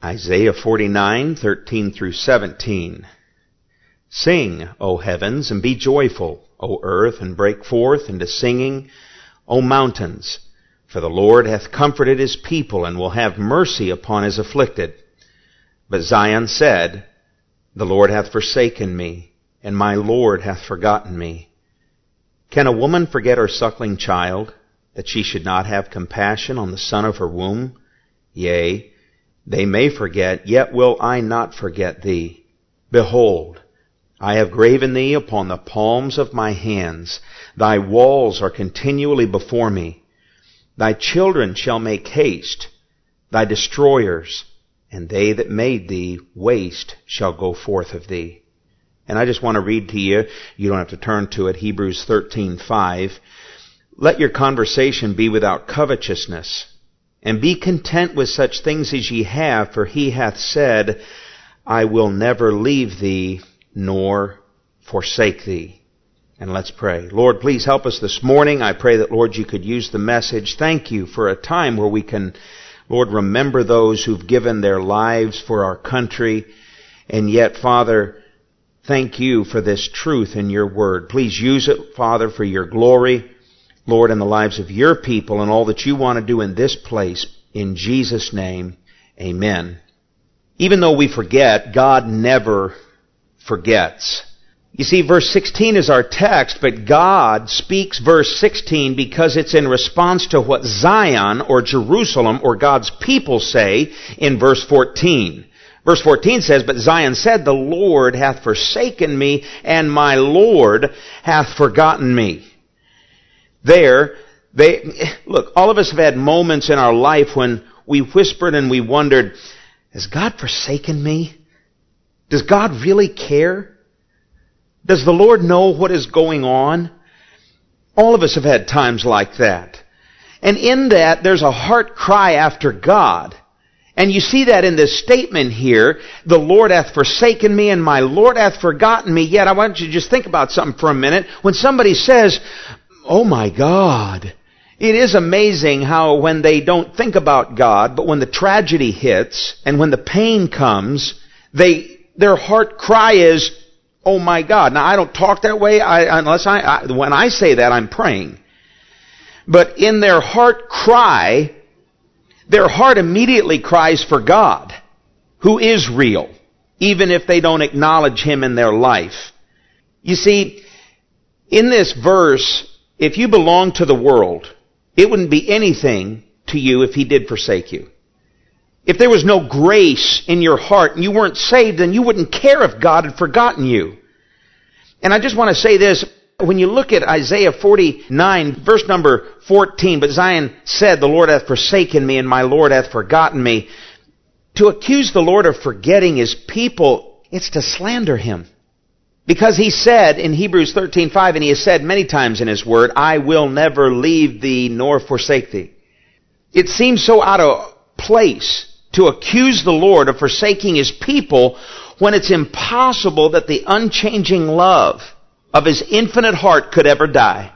Isaiah 49:13 through 17. Sing, O heavens, and be joyful, O earth, and break forth into singing, O mountains, for the Lord hath comforted his people, and will have mercy upon his afflicted. But Zion said, The Lord hath forsaken me, and my Lord hath forgotten me. Can a woman forget her suckling child, that she should not have compassion on the son of her womb? Yea, they may forget, yet will I not forget thee. Behold, I have graven thee upon the palms of my hands. Thy walls are continually before me. Thy children shall make haste. Thy destroyers, and they that made thee waste, shall go forth of thee. And I just want to read to you, you don't have to turn to it, Hebrews 13:5. Let your conversation be without covetousness, and be content with such things as ye have, for he hath said, I will never leave thee nor forsake thee. And let's pray. Lord, please help us this morning. I pray that, Lord, you could use the message. Thank you for a time where we can, Lord, remember those who've given their lives for our country. And yet, Father, thank you for this truth in your word. Please use it, Father, for your glory, Lord, in the lives of your people and all that you want to do in this place. In Jesus' name, amen. Even though we forget, God never forgets. You see, verse 16 is our text, but God speaks verse 16 because it's in response to what Zion or Jerusalem or God's people say in verse 14. Verse 14 says, But Zion said, The Lord hath forsaken me, and my Lord hath forgotten me. Look, all of us have had moments in our life when we whispered and we wondered, has God forsaken me? Does God really care? Does the Lord know what is going on? All of us have had times like that. And in that, there's a heart cry after God. And you see that in this statement here, the Lord hath forsaken me and my Lord hath forgotten me. Yet I want you to just think about something for a minute. When somebody says, oh my God, it is amazing how when they don't think about God, but when the tragedy hits and when the pain comes, their heart cry is, oh my God. Now I don't talk that way when I say that I'm praying. But in their heart cry, their heart immediately cries for God, who is real, even if they don't acknowledge Him in their life. You see, in this verse, if you belong to the world, it wouldn't be anything to you if He did forsake you. If there was no grace in your heart and you weren't saved, then you wouldn't care if God had forgotten you. And I just want to say this. When you look at Isaiah 49, verse number 14, But Zion said, The Lord hath forsaken me, and my Lord hath forgotten me. To accuse the Lord of forgetting His people, it's to slander Him. Because He said in Hebrews 13:5, and He has said many times in His Word, I will never leave thee nor forsake thee. It seems so out of place to accuse the Lord of forsaking His people when it's impossible that the unchanging love of His infinite heart could ever die.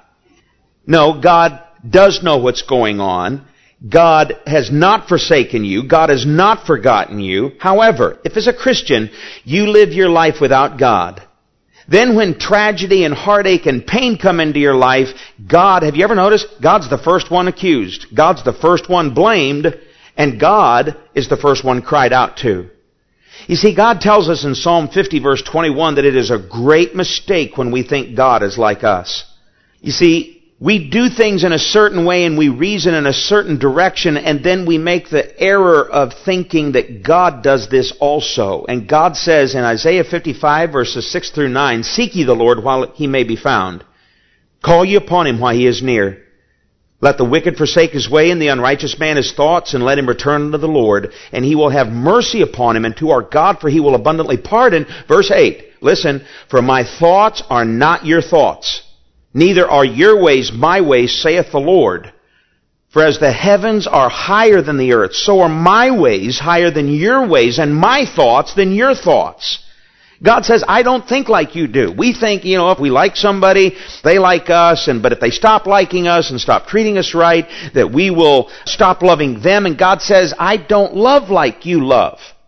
No, God does know what's going on. God has not forsaken you. God has not forgotten you. However, if as a Christian you live your life without God, then when tragedy and heartache and pain come into your life, God, have you ever noticed? God's the first one accused. God's the first one blamed. And God is the first one cried out to. You see, God tells us in Psalm 50 verse 21 that it is a great mistake when we think God is like us. You see, we do things in a certain way and we reason in a certain direction, and then we make the error of thinking that God does this also. And God says in Isaiah 55 verses 6 through 9, Seek ye the Lord while He may be found. Call ye upon Him while He is near. Let the wicked forsake his way, and the unrighteous man his thoughts, and let him return unto the Lord, and He will have mercy upon him, and to our God, for He will abundantly pardon. Verse 8, listen, For my thoughts are not your thoughts, neither are your ways my ways, saith the Lord. For as the heavens are higher than the earth, so are my ways higher than your ways, and my thoughts than your thoughts. God says, I don't think like you do. We think, if we like somebody, they like us, but if they stop liking us and stop treating us right, that we will stop loving them. And God says, I don't love like you love.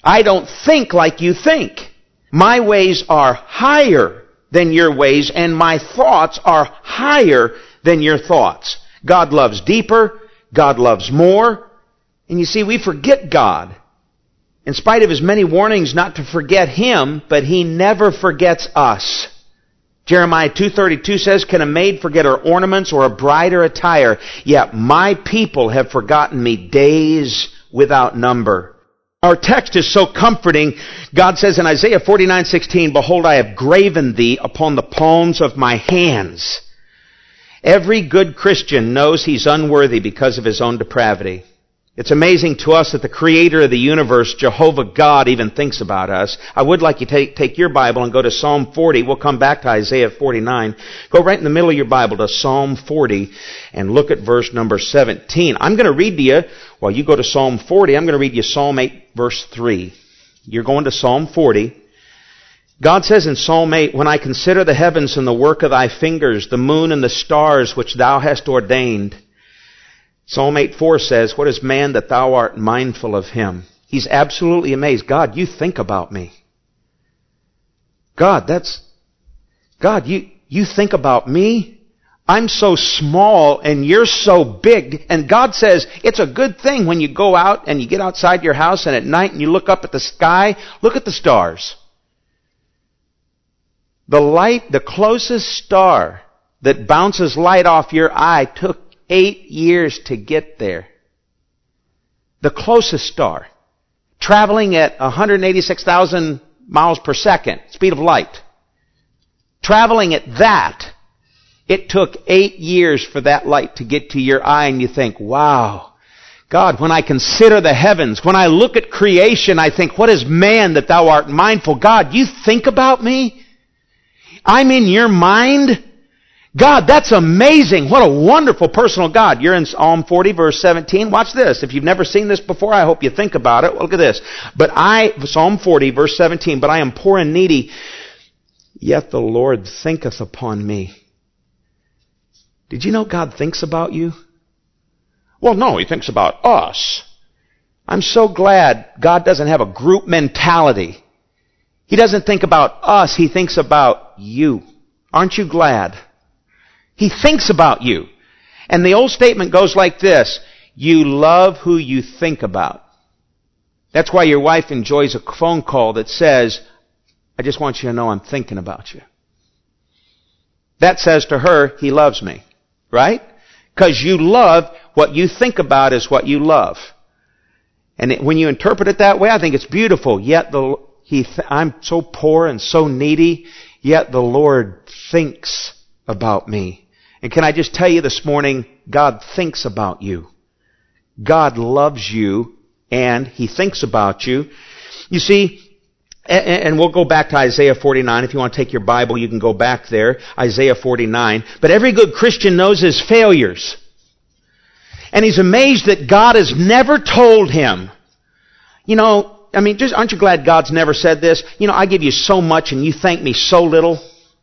I don't think like you think. My ways are higher than your ways, and my thoughts are higher than your thoughts. God loves deeper. God loves more. And you see, we forget God. In spite of His many warnings not to forget Him, but He never forgets us. Jeremiah 2:32 says, "Can a maid forget her ornaments or a bride her attire? Yet my people have forgotten me days without number." Our text is so comforting. God says in Isaiah 49:16, "Behold, I have graven thee upon the palms of my hands." Every good Christian knows he's unworthy because of his own depravity. It's amazing to us that the Creator of the universe, Jehovah God, even thinks about us. I would like you to take your Bible and go to Psalm 40. We'll come back to Isaiah 49. Go right in the middle of your Bible to Psalm 40 and look at verse number 17. I'm going to read to you, while you go to Psalm 40, I'm going to read you Psalm 8, verse 3. You're going to Psalm 40. God says in Psalm 8, "When I consider the heavens and the work of thy fingers, the moon and the stars which thou hast ordained." Psalm 8:4 says, "What is man that thou art mindful of him?" He's absolutely amazed. God, you think about me. God, you think about me? I'm so small and you're so big. And God says, it's a good thing when you go out and you get outside your house and at night and you look up at the sky, look at the stars. The closest star that bounces light off your eye took 8 years to get there. The closest star, traveling at 186,000 miles per second, speed of light. Traveling at that, it took 8 years for that light to get to your eye, and you think, wow. God, when I consider the heavens, when I look at creation, I think, what is man that thou art mindful? God, you think about me? I'm in your mind? God, that's amazing. What a wonderful personal God. You're in Psalm 40, verse 17. Watch this. If you've never seen this before, I hope you think about it. Look at this. Psalm 40, verse 17, "But I am poor and needy, yet the Lord thinketh upon me." Did you know God thinks about you? Well, no, He thinks about us. I'm so glad God doesn't have a group mentality. He doesn't think about us. He thinks about you. Aren't you glad? He thinks about you. And the old statement goes like this: you love who you think about. That's why your wife enjoys a phone call that says, "I just want you to know I'm thinking about you." That says to her, he loves me. Right? Because you love, what you think about is what you love. And when you interpret it that way, I think it's beautiful. Yet I'm so poor and so needy, yet the Lord thinks about me. And can I just tell you this morning, God thinks about you. God loves you, and He thinks about you. You see, and we'll go back to Isaiah 49. If you want to take your Bible, you can go back there. Isaiah 49. But every good Christian knows his failures. And he's amazed that God has never told him, aren't you glad God's never said this? I give you so much and you thank me so little.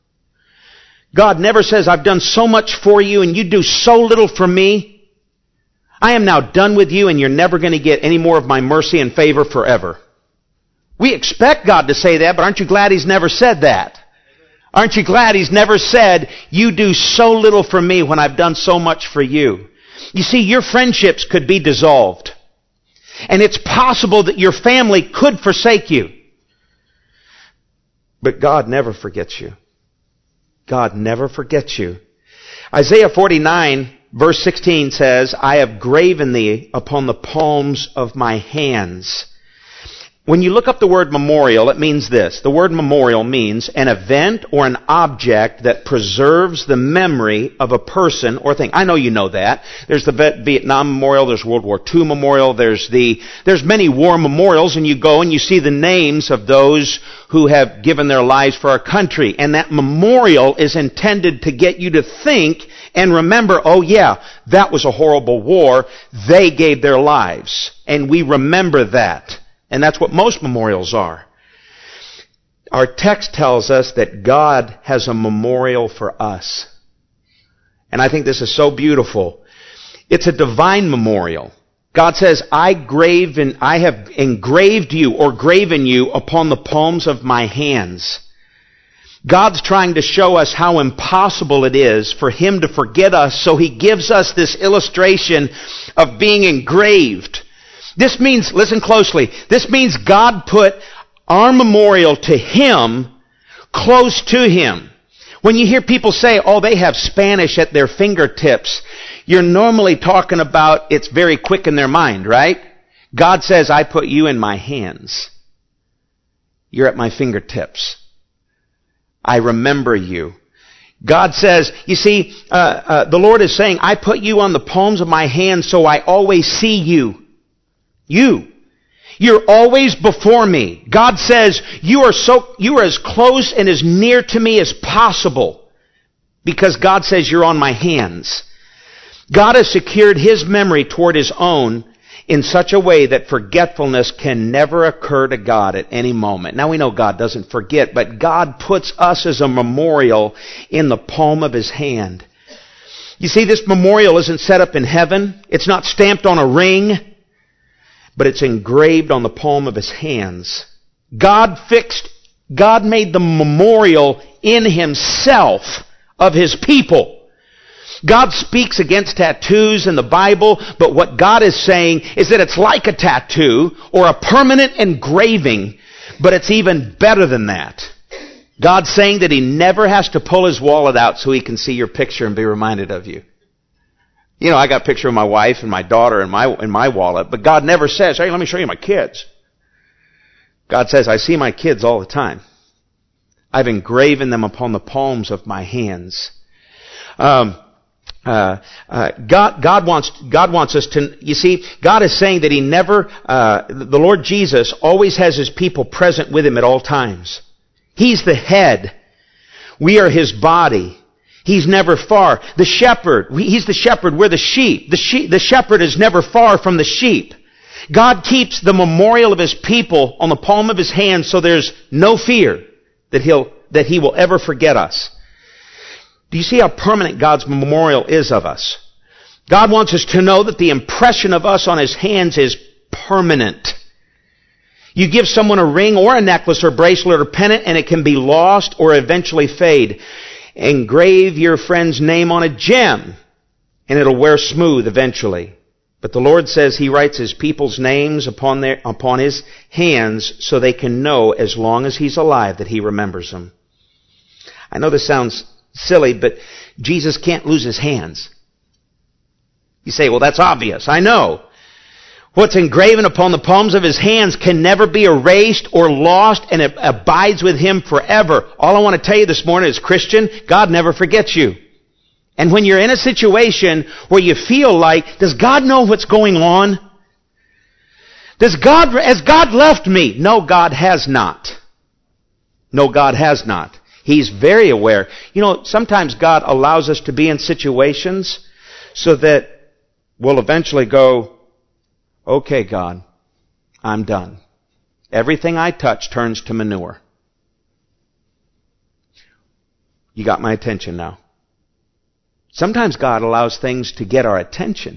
God never says, I've done so much for you and you do so little for me. I am now done with you and you're never going to get any more of my mercy and favor forever. We expect God to say that, but aren't you glad He's never said that? Aren't you glad He's never said, you do so little for me when I've done so much for you? You see, your friendships could be dissolved. And it's possible that your family could forsake you. But God never forgets you. God never forgets you. Isaiah 49, verse 16 says, I have graven thee upon the palms of my hands. When you look up the word memorial, it means this. The word memorial means an event or an object that preserves the memory of a person or thing. I know you know that. There's the Vietnam Memorial, there's World War II Memorial, there's many war memorials, and you go and you see the names of those who have given their lives for our country. And that memorial is intended to get you to think and remember, oh yeah, that was a horrible war. They gave their lives. And we remember that. And that's what most memorials are. Our text tells us that God has a memorial for us. And I think this is so beautiful. It's a divine memorial. God says, I have engraved you or graven you upon the palms of my hands. God's trying to show us how impossible it is for Him to forget us, so He gives us this illustration of being engraved. This means, listen closely, this means God put our memorial to Him close to Him. When you hear people say, oh, they have Spanish at their fingertips, you're normally talking about it's very quick in their mind, right? God says, I put you in my hands. You're at my fingertips. I remember you. God says, you see, the Lord is saying, I put you on the palms of my hands so I always see you. You're always before me. God says, you are as close and as near to me as possible, because God says you're on my hands. God has secured His memory toward His own in such a way that forgetfulness can never occur to God at any moment. Now we know God doesn't forget, but God puts us as a memorial in the palm of His hand. You see, this memorial isn't set up in heaven. It's not stamped on a ring, but it's engraved on the palm of His hands. God made the memorial in Himself of His people. God speaks against tattoos in the Bible, but what God is saying is that it's like a tattoo or a permanent engraving, but it's even better than that. God's saying that He never has to pull His wallet out so He can see your picture and be reminded of you. You know, I got a picture of my wife and my daughter in my wallet, but God never says, hey, let me show you my kids. God says, I see my kids all the time. I've engraven them upon the palms of my hands. God wants us to, you see, God is saying that He never, the Lord Jesus always has His people present with Him at all times. He's the head. We are His body. He's never far. The shepherd, He's the shepherd, we're the sheep. The shepherd is never far from the sheep. God keeps the memorial of His people on the palm of His hand, so there's no fear that He will ever forget us. Do you see how permanent God's memorial is of us? God wants us to know that the impression of us on His hands is permanent. You give someone a ring or a necklace or bracelet or pendant and it can be lost or eventually fade. Engrave your friend's name on a gem and it'll wear smooth eventually. But the Lord says He writes His people's names upon His hands so they can know as long as He's alive that He remembers them. I know this sounds silly, but Jesus can't lose His hands. You say, well, that's obvious. I know. What's engraven upon the palms of His hands can never be erased or lost, and it abides with Him forever. All I want to tell you this morning is, Christian, God never forgets you. And when you're in a situation where you feel like, does God know what's going on? Has God left me? No, God has not. No, God has not. He's very aware. You know, sometimes God allows us to be in situations so that we'll eventually go, okay, God, I'm done. Everything I touch turns to manure. You got my attention now. Sometimes God allows things to get our attention.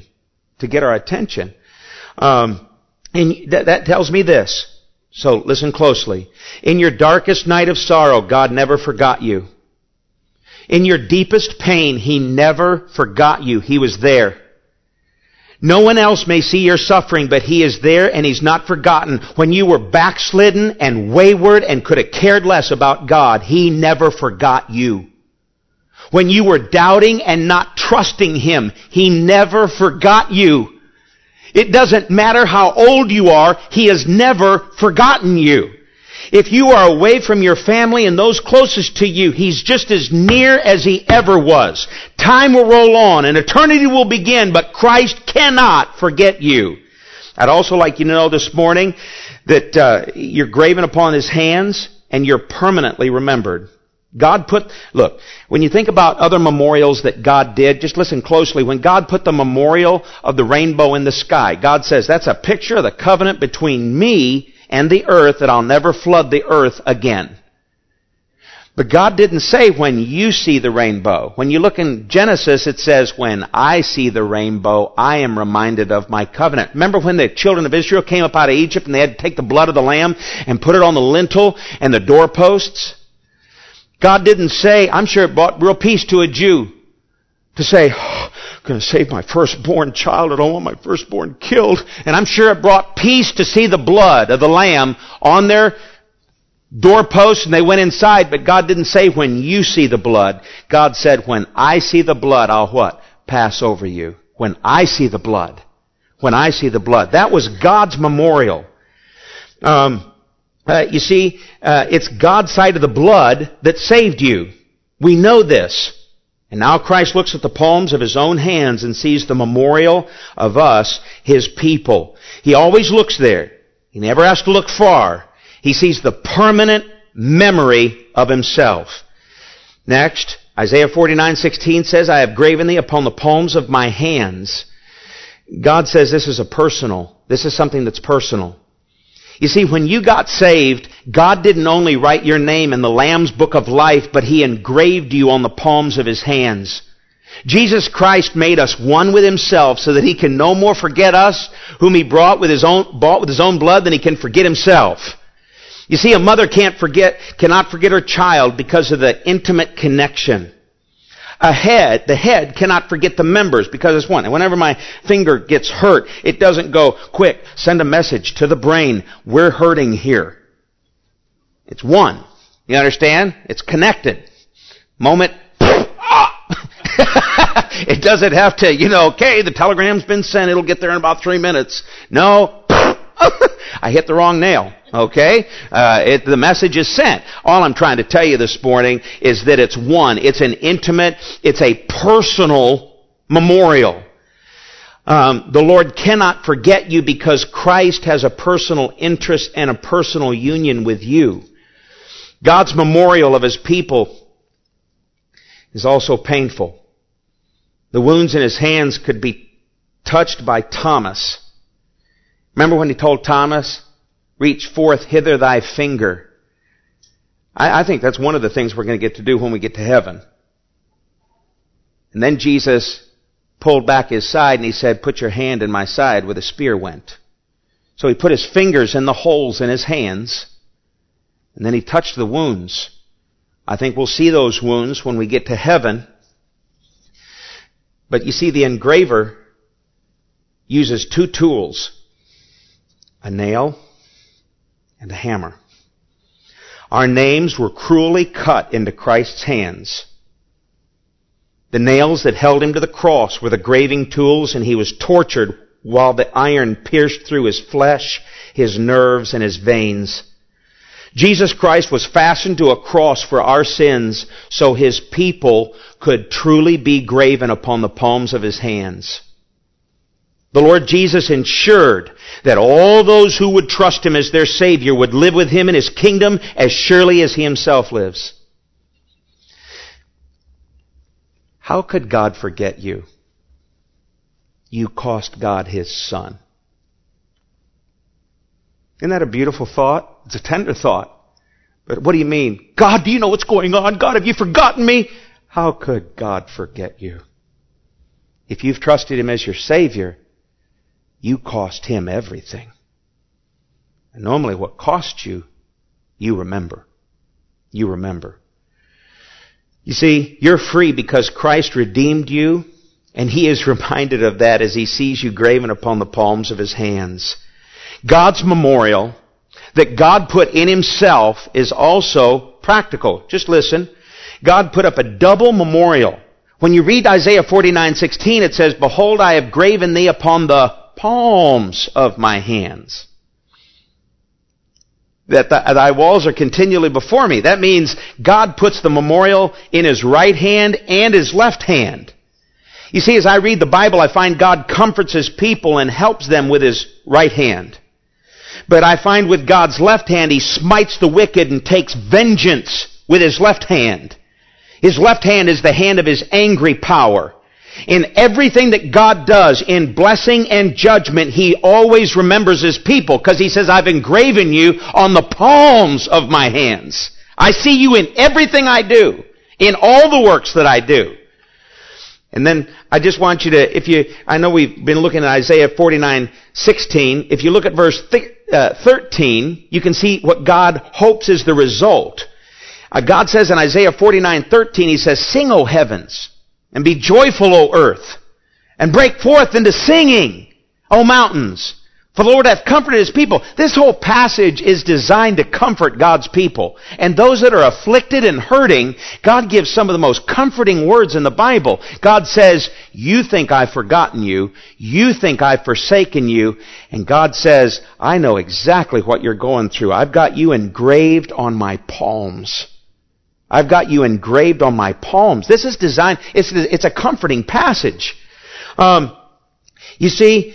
And that tells me this. So listen closely. In your darkest night of sorrow, God never forgot you. In your deepest pain, He never forgot you. He was there. No one else may see your suffering, but He is there and He's not forgotten. When you were backslidden and wayward and could have cared less about God, He never forgot you. When you were doubting and not trusting Him, He never forgot you. It doesn't matter how old you are, He has never forgotten you. If you are away from your family and those closest to you, He's just as near as He ever was. Time will roll on and eternity will begin, but Christ cannot forget you. I'd also like you to know this morning that you're graven upon His hands and you're permanently remembered. Look, when you think about other memorials that God did, just listen closely. When God put the memorial of the rainbow in the sky, God says, that's a picture of the covenant between me and the earth, that I'll never flood the earth again. But God didn't say when you see the rainbow. When you look in Genesis, it says, when I see the rainbow, I am reminded of my covenant. Remember when the children of Israel came up out of Egypt and they had to take the blood of the lamb and put it on the lintel and the doorposts? God didn't say, I'm sure it brought real peace to a Jew to say, I'm going to save my firstborn child. I don't want my firstborn killed. And I'm sure it brought peace to see the blood of the lamb on their doorposts, and they went inside. But God didn't say, when you see the blood. God said, when I see the blood, I'll what? Pass over you. When I see the blood. When I see the blood. That was God's memorial. You see, it's God's side of the blood that saved you. We know this. And now Christ looks at the palms of His own hands and sees the memorial of us, His people. He always looks there. He never has to look far. He sees the permanent memory of Himself. Next, Isaiah 49:16 says, I have graven thee upon the palms of my hands. God says this is this is something that's personal. You see, when you got saved, God didn't only write your name in the Lamb's Book of Life, but He engraved you on the palms of His hands. Jesus Christ made us one with Himself so that He can no more forget us, whom He bought with His own blood, than He can forget Himself. You see, a mother cannot forget her child because of the intimate connection. The head cannot forget the members because it's one. And whenever my finger gets hurt, it doesn't go, quick, send a message to the brain, we're hurting here. It's one. You understand? It's connected. Moment, it doesn't have to, okay, the telegram's been sent, it'll get there in about 3 minutes. No, I hit the wrong nail. Okay? The message is sent. All I'm trying to tell you this morning is that it's one. It's an intimate, it's a personal memorial. The Lord cannot forget you because Christ has a personal interest and a personal union with you. God's memorial of His people is also painful. The wounds in His hands could be touched by Thomas. Remember when He told Thomas, reach forth hither thy finger. I think that's one of the things we're going to get to do when we get to heaven. And then Jesus pulled back His side and He said, put your hand in my side where the spear went. So He put His fingers in the holes in His hands, and then He touched the wounds. I think we'll see those wounds when we get to heaven. But you see, the engraver uses two tools, a nail and a hammer. Our names were cruelly cut into Christ's hands. The nails that held Him to the cross were the graving tools, and He was tortured while the iron pierced through His flesh, His nerves, and His veins. Jesus Christ was fastened to a cross for our sins so His people could truly be graven upon the palms of His hands. The Lord Jesus ensured that all those who would trust Him as their Savior would live with Him in His kingdom as surely as He Himself lives. How could God forget you? You cost God His Son. Isn't that a beautiful thought? It's a tender thought. But what do you mean? God, do you know what's going on? God, have you forgotten me? How could God forget you? If you've trusted Him as your Savior, you cost Him everything. And normally what costs you, you remember. You remember. You see, you're free because Christ redeemed you, and He is reminded of that as He sees you graven upon the palms of His hands. God's memorial that God put in Himself is also practical. Just listen. God put up a double memorial. When you read Isaiah 49:16, it says, behold, I have graven thee upon the palms of my hands, that thy walls are continually before me. That means God puts the memorial in His right hand and His left hand. You see, as I read the Bible, I find God comforts His people and helps them with His right hand. But I find with God's left hand, He smites the wicked and takes vengeance with His left hand. His left hand is the hand of His angry power. In everything that God does, in blessing and judgment, He always remembers His people because He says, I've engraven you on the palms of my hands. I see you in everything I do, in all the works that I do. And then I just want you to, I know we've been looking at Isaiah 49:16. If you look at verse 13, you can see what God hopes is the result. God says in Isaiah 49:13, He says, "Sing, O heavens, and be joyful, O earth, and break forth into singing, O mountains. For the Lord hath comforted His people." This whole passage is designed to comfort God's people. And those that are afflicted and hurting, God gives some of the most comforting words in the Bible. God says, "You think I've forgotten you. You think I've forsaken you." And God says, "I know exactly what you're going through. I've got you engraved on my palms. I've got you engraved on my palms." This is designed, it's a comforting passage. You see,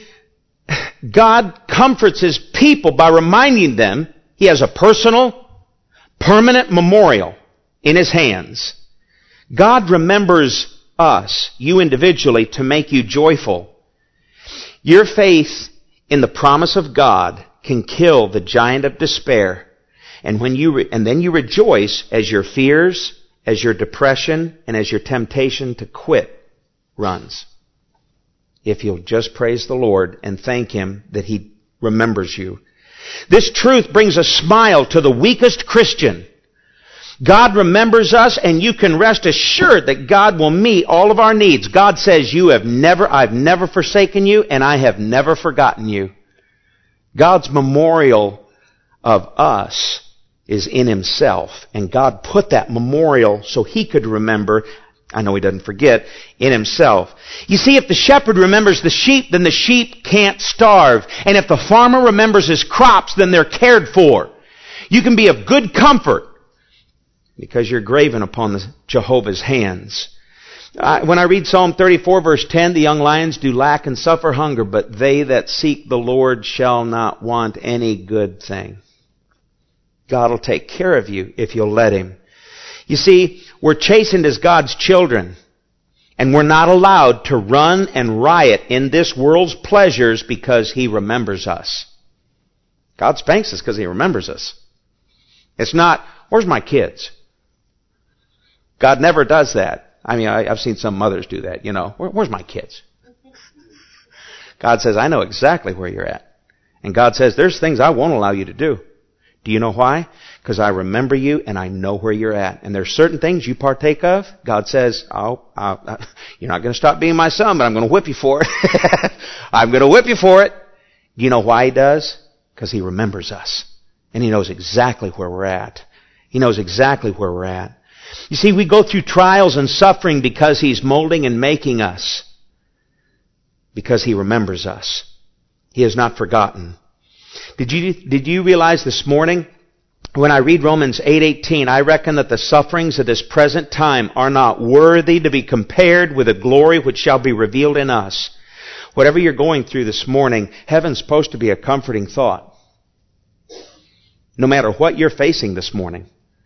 God comforts His people by reminding them He has a personal, permanent memorial in His hands. God remembers us, you individually, to make you joyful. Your faith in the promise of God can kill the giant of despair. And then you rejoice as your fears, as your depression, and as your temptation to quit runs. If you'll just praise the Lord and thank Him that He remembers you. This truth brings a smile to the weakest Christian. God remembers us, and you can rest assured that God will meet all of our needs. God says, I've never forsaken you, and I have never forgotten you. God's memorial of us is in Himself, and God put that memorial so He could remember. I know He doesn't forget, in Himself. You see, if the shepherd remembers the sheep, then the sheep can't starve. And if the farmer remembers his crops, then they're cared for. You can be of good comfort because you're graven upon Jehovah's hands. When I read Psalm 34, verse 10, "The young lions do lack and suffer hunger, but they that seek the Lord shall not want any good thing." God will take care of you if you'll let Him. You see, we're chastened as God's children, and we're not allowed to run and riot in this world's pleasures because He remembers us. God spanks us because He remembers us. It's not, "Where's my kids?" God never does that. I mean, I've seen some mothers do that, Where's my kids? God says, "I know exactly where you're at." And God says, "There's things I won't allow you to do." Do you know why? Because I remember you and I know where you're at. And there's certain things you partake of. God says, you're not going to stop being my son, but I'm going to whip you for it. I'm going to whip you for it. Do you know why He does? Because He remembers us. And He knows exactly where we're at. He knows exactly where we're at. You see, we go through trials and suffering because He's molding and making us. Because He remembers us. He has not forgotten. Did you realize this morning, when I read Romans 8:18, I reckon that the sufferings of this present time are not worthy to be compared with the glory which shall be revealed in us. Whatever you're going through this morning, heaven's supposed to be a comforting thought. No matter what you're facing this morning.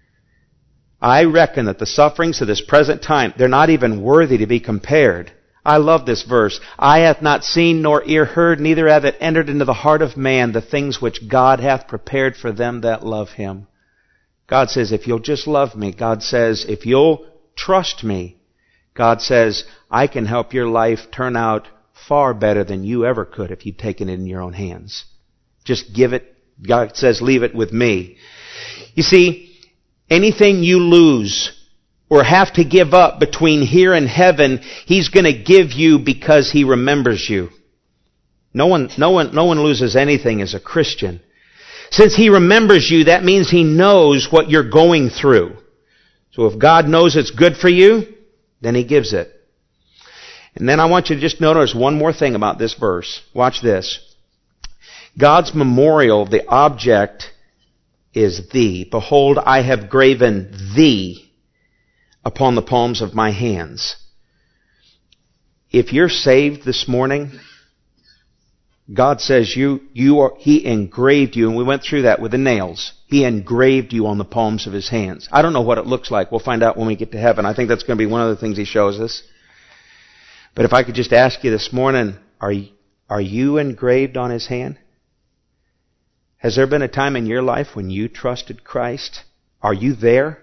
I reckon that the sufferings of this present time, they're not even worthy to be compared. I love this verse. "Eye hath not seen, nor ear heard, neither hath it entered into the heart of man the things which God hath prepared for them that love Him." God says, if you'll just love me, God says, if you'll trust me, God says, I can help your life turn out far better than you ever could if you'd taken it in your own hands. Just give it. God says, leave it with me. You see, anything you lose or have to give up between here and heaven, He's going to give you because He remembers you. No one loses anything as a Christian. Since He remembers you, that means He knows what you're going through. So if God knows it's good for you, then He gives it. And then I want you to just notice one more thing about this verse. Watch this. God's memorial, the object, is thee. Behold, I have graven thee upon the palms of my hands. If you're saved this morning, God says He engraved you, and we went through that with the nails. He engraved you on the palms of His hands. I don't know what it looks like. We'll find out when we get to heaven. I think that's going to be one of the things He shows us. But if I could just ask you this morning, are you engraved on His hand? Has there been a time in your life when you trusted Christ Are you there?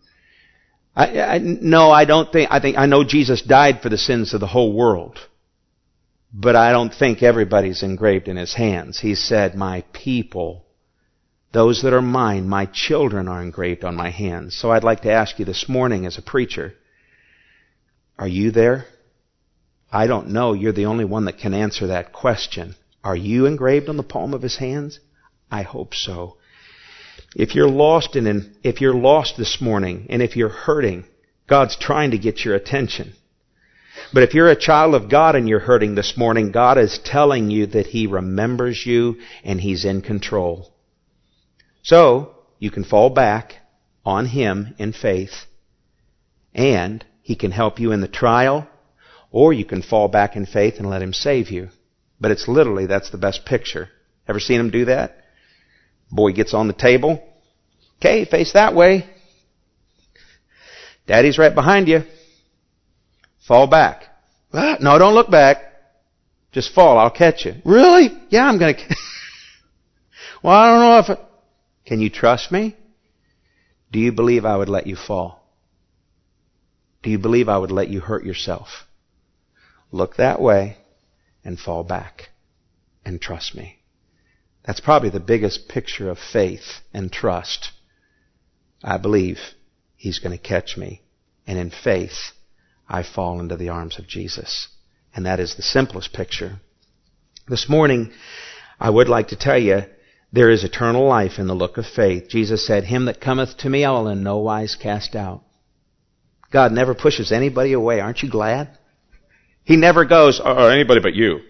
No, I don't think. I know Jesus died for the sins of the whole world. But I don't think everybody's engraved in His hands. He said, my people, those that are mine, my children are engraved on my hands. So I'd like to ask you this morning as a preacher, are you there? I don't know. You're the only one that can answer that question. Are you engraved on the palm of His hands? I hope so. If you're lost this morning, and if you're hurting, God's trying to get your attention. But if you're a child of God and you're hurting this morning, God is telling you that He remembers you and He's in control. So, you can fall back on Him in faith, and He can help you in the trial, or you can fall back in faith and let Him save you. But it's literally, that's the best picture. Ever seen Him do that? Boy gets on the table. Okay, face that way. Daddy's right behind you. Fall back. No, don't look back. Just fall. I'll catch you. Really? Yeah, I'm going to. Well, I don't know if Can you trust me? Do you believe I would let you fall? Do you believe I would let you hurt yourself? Look that way and fall back and trust me. That's probably the biggest picture of faith and trust. I believe He's going to catch me. And in faith, I fall into the arms of Jesus. And that is the simplest picture. This morning, I would like to tell you, there is eternal life in the look of faith. Jesus said, Him that cometh to me, I will in no wise cast out. God never pushes anybody away. Aren't you glad? He never goes, anybody but you.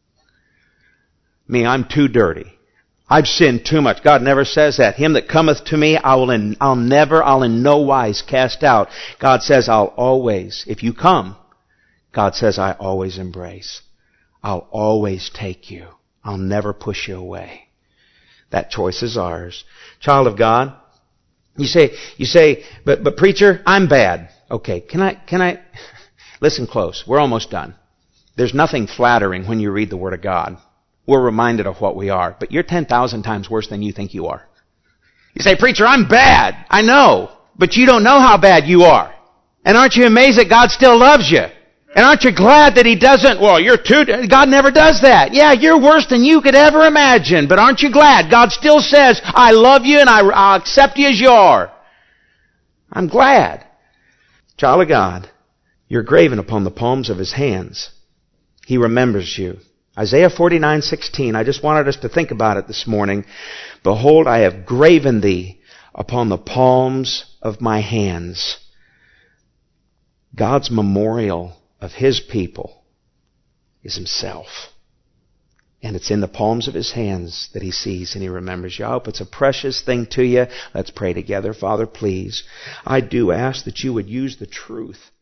Me, I'm too dirty. I've sinned too much. God never says that. Him that cometh to me, I'll in no wise cast out. God says, I'll always, if you come, God says, I always embrace. I'll always take you. I'll never push you away. That choice is ours. Child of God, you say, but preacher, I'm bad. Okay, can I, listen close. We're almost done. There's nothing flattering when you read the Word of God. We're reminded of what we are. But you're 10,000 times worse than you think you are. You say, preacher, I'm bad. I know. But you don't know how bad you are. And aren't you amazed that God still loves you? And aren't you glad that He doesn't, God never does that. Yeah, you're worse than you could ever imagine. But aren't you glad? God still says, I love you and I'll accept you as you are. I'm glad. Child of God, you're graven upon the palms of His hands. He remembers you. Isaiah 49:16, I just wanted us to think about it this morning. Behold, I have graven thee upon the palms of my hands. God's memorial of His people is Himself. And it's in the palms of His hands that He sees and He remembers you. I hope it's a precious thing to you. Let's pray together. Father, please, I do ask that you would use the truth